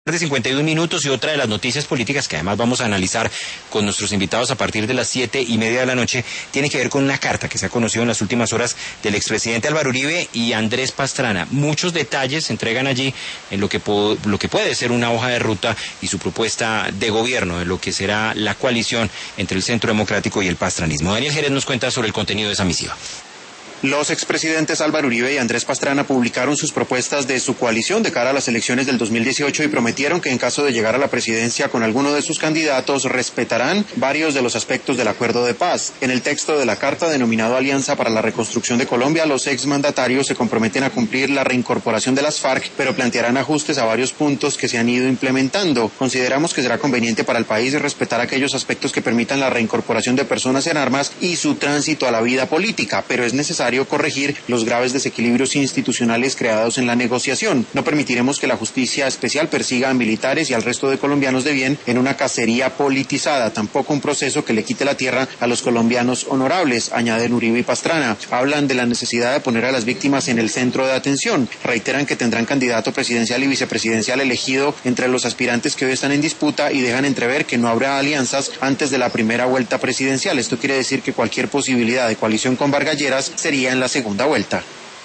de 51 minutos y otra de las noticias políticas que además vamos a analizar con nuestros invitados a partir de las 7:30 de la noche tiene que ver con una carta que se ha conocido en las últimas horas del expresidente Álvaro Uribe y Andrés Pastrana. Muchos detalles se entregan allí en lo que puede ser una hoja de ruta y su propuesta de gobierno, en lo que será la coalición entre el Centro Democrático y el pastranismo. Daniel Jerez nos cuenta sobre el contenido de esa misiva. Los expresidentes Álvaro Uribe y Andrés Pastrana publicaron sus propuestas de su coalición de cara a las elecciones del 2018 y prometieron que en caso de llegar a la presidencia con alguno de sus candidatos respetarán varios de los aspectos del acuerdo de paz. En el texto de la carta denominado Alianza para la Reconstrucción de Colombia, los exmandatarios se comprometen a cumplir la reincorporación de las FARC, pero plantearán ajustes a varios puntos que se han ido implementando. Consideramos que será conveniente para el país respetar aquellos aspectos que permitan la reincorporación de personas en armas y su tránsito a la vida política, pero es necesario corregir los graves desequilibrios institucionales creados en la negociación. No permitiremos que la justicia especial persiga a militares y al resto de colombianos de bien en una cacería politizada, tampoco un proceso que le quite la tierra a los colombianos honorables, añaden Uribe y Pastrana. Hablan de la necesidad de poner a las víctimas en el centro de atención. Reiteran que tendrán candidato presidencial y vicepresidencial elegido entre los aspirantes que hoy están en disputa y dejan entrever que no habrá alianzas antes de la primera vuelta presidencial. Esto quiere decir que cualquier posibilidad de coalición con Vargas Lleras sería en la segunda vuelta.